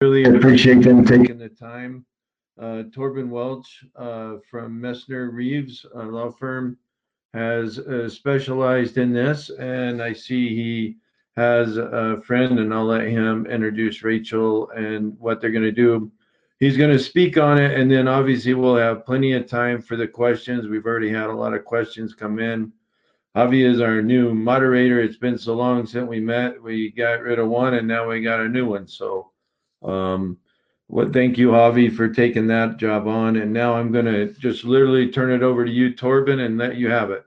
really appreciate them taking the time. Torben Welch from Messner Reeves law firm has specialized in this, and I see he has a friend, and I'll let him introduce Rachel and what they're going to do. He's going to speak on it, and then obviously we'll have plenty of time for the questions. We've already had a lot of questions come in. Javi is our new moderator. It's been so long since we met. We got rid of one, and now we got a new one. So thank you, Javi, for taking that job on. And now I'm going to just literally turn it over to you, Torben, and let you have it.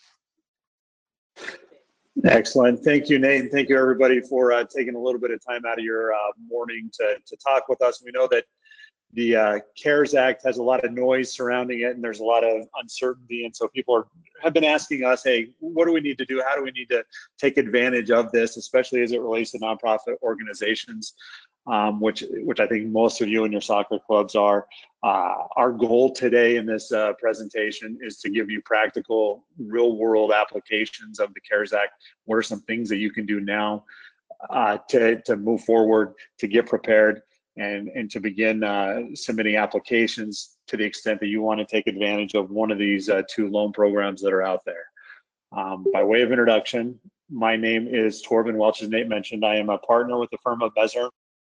Excellent. Thank you, Nate, and thank you, everybody, for taking a little bit of time out of your morning to talk with us. We know that the CARES Act has a lot of noise surrounding it, and there's a lot of uncertainty, and so people have been asking us, hey, what do we need to do? How do we need to take advantage of this, especially as it relates to nonprofit organizations, which I think most of you in your soccer clubs are. Our goal today in this presentation is to give you practical, real-world applications of the CARES Act. What are some things that you can do now to move forward, to get prepared, and to begin submitting applications to the extent that you want to take advantage of one of these two loan programs that are out there. By way of introduction, my name is Torben Welch, as Nate mentioned. I am a partner with the firm of Messner.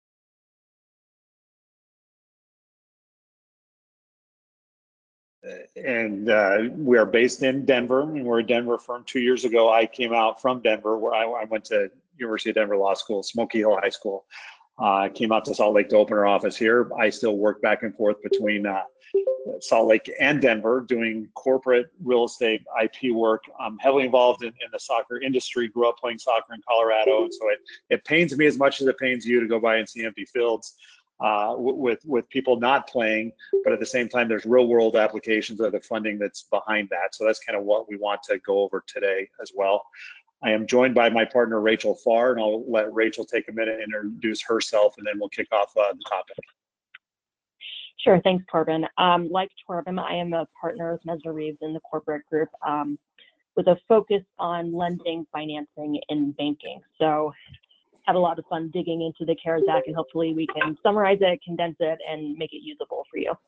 And we are based in Denver, and we're a Denver firm. 2 years ago, I came out from Denver, where I went to University of Denver Law School, Smoky Hill High School. I came out to Salt Lake to open our office here. I still work back and forth between Salt Lake and Denver doing corporate real estate IP work. I'm heavily involved in the soccer industry, grew up playing soccer in Colorado, and so it pains me as much as it pains you to go by and see empty fields with people not playing, but at the same time, there's real world applications of the funding that's behind that. So that's kind of what we want to go over today as well. I am joined by my partner, Rachel Farr, and I'll let Rachel take a minute and introduce herself, and then we'll kick off the topic. Sure, thanks, Torben. Like Torben, I am a partner with Messner Reeves in the corporate group with a focus on lending, financing, and banking. So had a lot of fun digging into the CARES Act, and hopefully we can summarize it, condense it, and make it usable for you.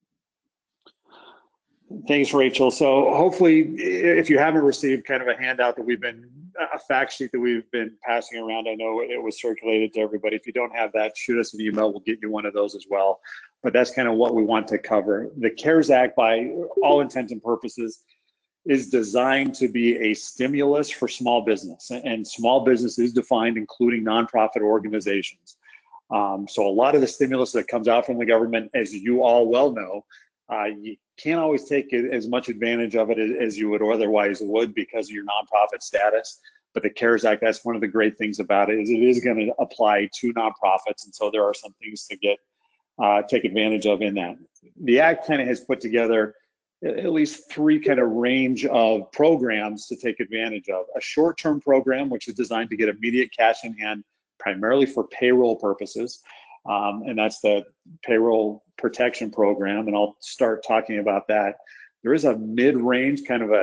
Thanks, Rachel. So hopefully, if you haven't received kind of a handout that a fact sheet that we've been passing around, I know it was circulated to everybody. If you don't have that, shoot us an email. We'll get you one of those as well. But that's kind of what we want to cover. The CARES Act, by all intents and purposes, is designed to be a stimulus for small business, and small business is defined including nonprofit organizations. So a lot of the stimulus that comes out from the government, as you all well know, you can't always take as much advantage of it as you would otherwise would because of your nonprofit status. But the CARES Act, that's one of the great things about it, is it is going to apply to nonprofits, and so there are some things to take advantage of in that. The Act kind of has put together at least three kind of range of programs to take advantage of. A short-term program, which is designed to get immediate cash in hand, primarily for payroll purposes, and that's the Payroll Protection Program, and I'll start talking about that. There is a mid-range kind of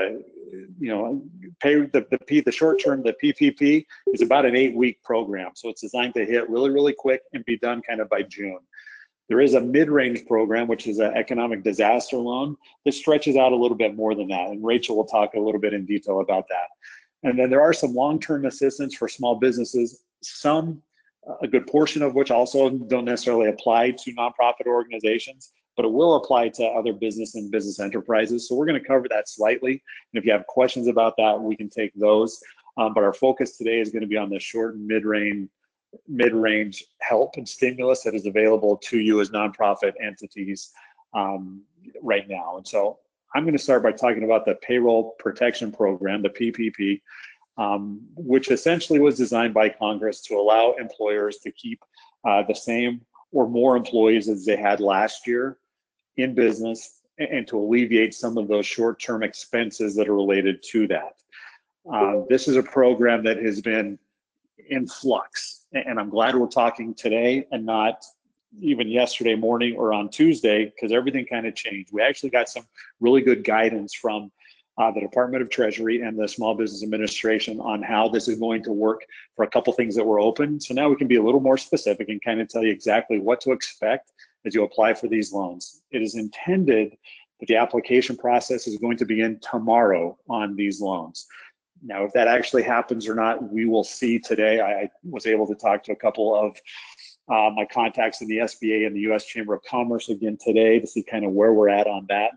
the short-term, the PPP, is about an 8-week program, so it's designed to hit really, really quick and be done kind of by June. There is a mid-range program, which is an economic disaster loan that stretches out a little bit more than that. And Rachel will talk a little bit in detail about that. And then there are some long-term assistance for small businesses, a good portion of which also don't necessarily apply to nonprofit organizations, but it will apply to other business and business enterprises. So we're going to cover that slightly. And if you have questions about that, we can take those. But our focus today is going to be on the short and mid-range help and stimulus that is available to you as nonprofit entities right now. And so I'm going to start by talking about the Payroll Protection Program, the PPP, which essentially was designed by Congress to allow employers to keep the same or more employees as they had last year in business, and to alleviate some of those short-term expenses that are related to that. This is a program that has been in flux, and I'm glad we're talking today and not even yesterday morning or on Tuesday, because everything kind of changed. We actually got some really good guidance from the Department of Treasury and the Small Business Administration on how this is going to work for a couple things that were open. So now we can be a little more specific and kind of tell you exactly what to expect as you apply for these loans. It is intended that the application process is going to begin tomorrow on these loans. Now, if that actually happens or not, we will see today. I was able to talk to a couple of my contacts in the SBA and the U.S. Chamber of Commerce again today to see kind of where we're at on that.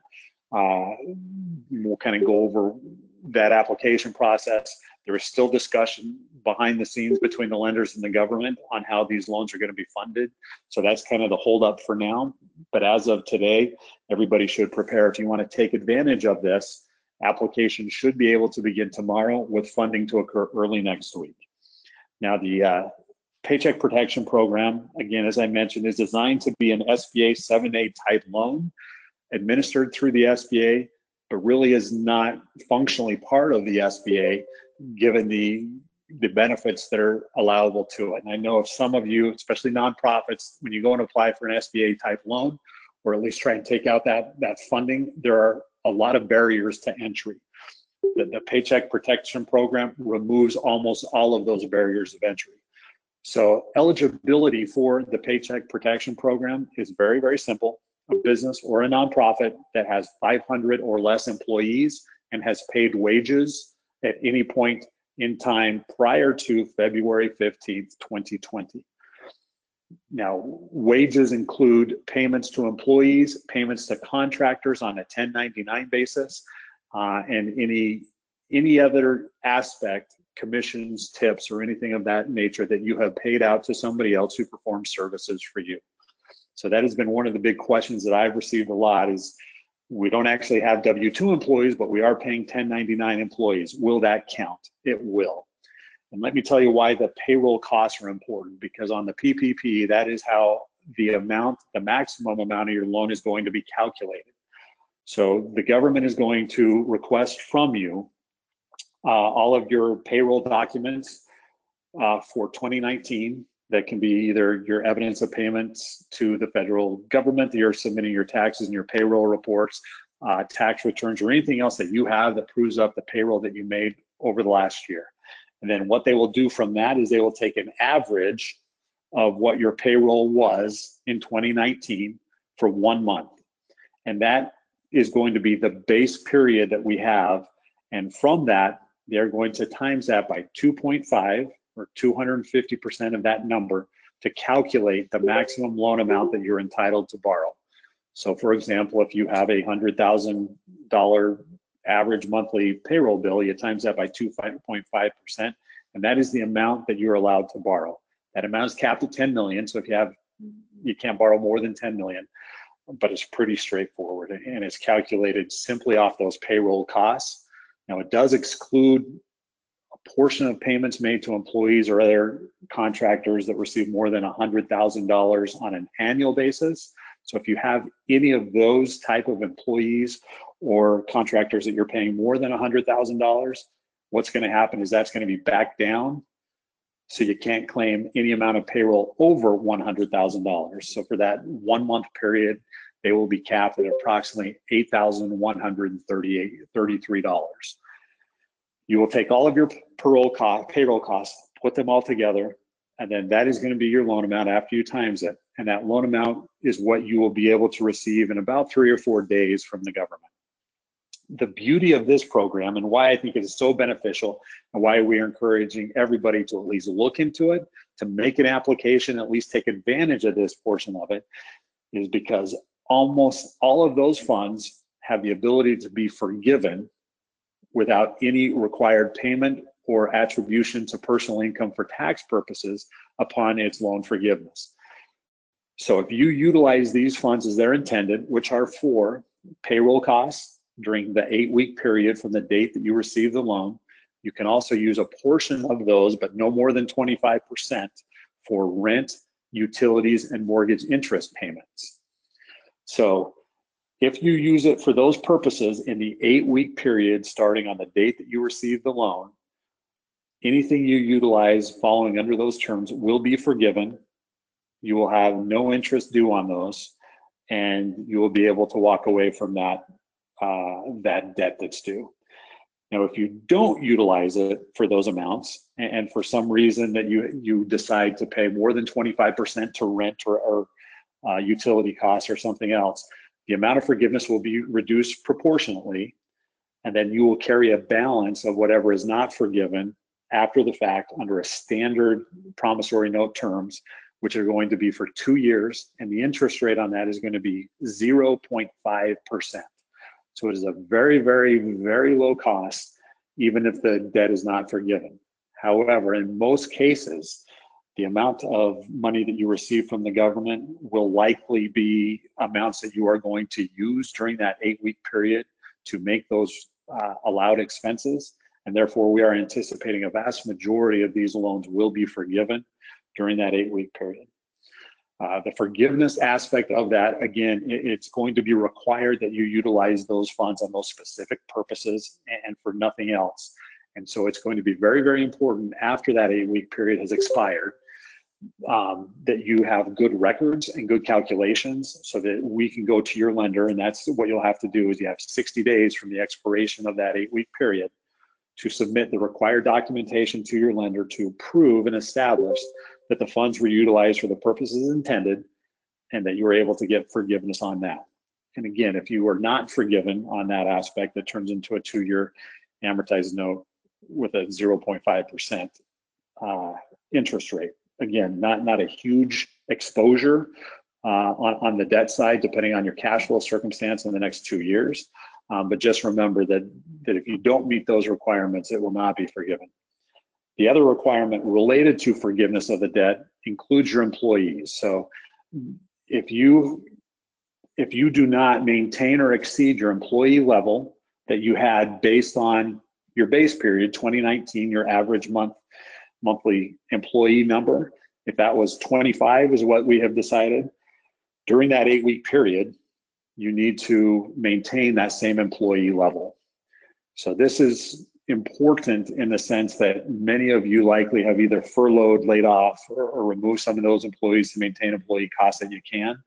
We'll kind of go over that application process. There is still discussion behind the scenes between the lenders and the government on how these loans are going to be funded. So that's kind of the holdup for now. But as of today, everybody should prepare. If you want to take advantage of this, application should be able to begin tomorrow with funding to occur early next week. Now, the Paycheck Protection Program, again, as I mentioned, is designed to be an SBA 7A type loan administered through the SBA, but really is not functionally part of the SBA given the benefits that are allowable to it. And I know of some of you, especially nonprofits, when you go and apply for an SBA type loan, or at least try and take out that funding, there are a lot of barriers to entry. The Paycheck Protection Program removes almost all of those barriers of entry. So eligibility for the Paycheck Protection Program is very, very simple. A business or a nonprofit that has 500 or less employees and has paid wages at any point in time prior to February 15th, 2020. Now, wages include payments to employees, payments to contractors on a 1099 basis, and any other aspect, commissions, tips, or anything of that nature that you have paid out to somebody else who performs services for you. So that has been one of the big questions that I've received a lot is we don't actually have W-2 employees, but we are paying 1099 employees. Will that count? It will. And let me tell you why the payroll costs are important, because on the PPP, that is how the maximum amount of your loan is going to be calculated. So the government is going to request from you all of your payroll documents for 2019. That can be either your evidence of payments to the federal government that you're submitting your taxes and your payroll reports, tax returns, or anything else that you have that proves up the payroll that you made over the last year. And then what they will do from that is they will take an average of what your payroll was in 2019 for 1 month. And that is going to be the base period that we have. And from that, they're going to times that by 2.5 or 250% of that number to calculate the maximum loan amount that you're entitled to borrow. So for example, if you have a $100,000 average monthly payroll bill, you times that by 2.5%, and that is the amount that you're allowed to borrow. That amount is capped at 10 million. So if you can't borrow more than 10 million, but it's pretty straightforward and it's calculated simply off those payroll costs. Now it does exclude a portion of payments made to employees or other contractors that receive more than $100,000 on an annual basis. So if you have any of those type of employees or contractors that you're paying more than $100,000, what's going to happen is that's going to be back down. So you can't claim any amount of payroll over $100,000. So for that 1 month period, they will be capped at approximately $8,133. You will take all of your payroll costs, put them all together, and then that is going to be your loan amount after you times it. And that loan amount is what you will be able to receive in about 3 or 4 days from the government. The beauty of this program and why I think it is so beneficial and why we are encouraging everybody to at least look into it, to make an application, at least take advantage of this portion of it, is because almost all of those funds have the ability to be forgiven without any required payment or attribution to personal income for tax purposes upon its loan forgiveness. So if you utilize these funds as they're intended, which are for payroll costs during the 8-week period from the date that you receive the loan, you can also use a portion of those, but no more than 25% for rent, utilities, and mortgage interest payments. So if you use it for those purposes in the 8-week period starting on the date that you receive the loan, anything you utilize following under those terms will be forgiven. You will have no interest due on those, and you will be able to walk away from that debt that's due. Now, if you don't utilize it for those amounts, and for some reason that you decide to pay more than 25% to rent or utility costs or something else, the amount of forgiveness will be reduced proportionately, and then you will carry a balance of whatever is not forgiven after the fact under a standard promissory note terms, which are going to be for 2 years, and the interest rate on that is going to be 0.5%. So it is a very, very, very low cost, even if the debt is not forgiven. However, in most cases, the amount of money that you receive from the government will likely be amounts that you are going to use during that 8-week period to make those allowed expenses. And therefore, we are anticipating a vast majority of these loans will be forgiven during that 8-week period. The forgiveness aspect of that, again, it's going to be required that you utilize those funds on those specific purposes and for nothing else. And so it's going to be very, very important after that 8-week period has expired that you have good records and good calculations so that we can go to your lender. And that's what you'll have to do is you have 60 days from the expiration of that 8-week period to submit the required documentation to your lender to prove and establish that the funds were utilized for the purposes intended and that you were able to get forgiveness on that. And again, if you are not forgiven on that aspect, it turns into a 2-year amortized note with a 0.5% interest rate. Again, not a huge exposure on the debt side, depending on your cash flow circumstance in the next 2 years. But just remember that if you don't meet those requirements, it will not be forgiven. The other requirement related to forgiveness of the debt includes your employees. So if you do not maintain or exceed your employee level that you had based on your base period, 2019, your average monthly employee number, if that was 25 is what we have decided, during that 8-week period, you need to maintain that same employee level. So this is important in the sense that many of you likely have either furloughed, laid off, or removed some of those employees to maintain employee costs that you can.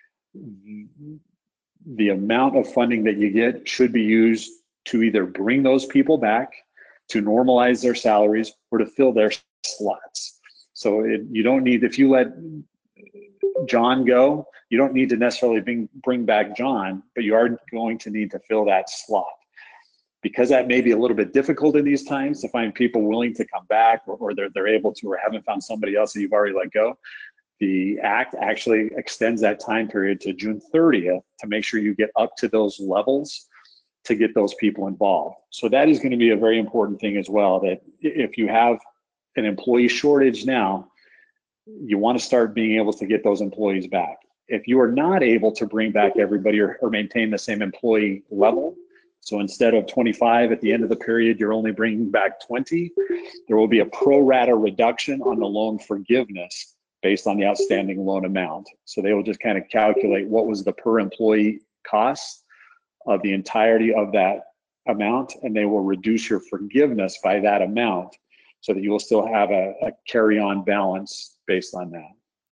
The amount of funding that you get should be used to either bring those people back, to normalize their salaries, or to fill their slots. So you don't need, if you let John go, you don't need to necessarily bring back John, but you are going to need to fill that slot. Because that may be a little bit difficult in these times to find people willing to come back, or they're able to, or haven't found somebody else that you've already let go. The Act actually extends that time period to June 30th to make sure you get up to those levels to get those people involved. So that is going to be a very important thing as well, that if you have an employee shortage now, you want to start being able to get those employees back. If you are not able to bring back everybody or maintain the same employee level, so instead of 25 at the end of the period, you're only bringing back 20, there will be a pro rata reduction on the loan forgiveness based on the outstanding loan amount. So they will just kind of calculate what was the per employee cost of the entirety of that amount, and they will reduce your forgiveness by that amount so that you will still have a carry-on balance based on that.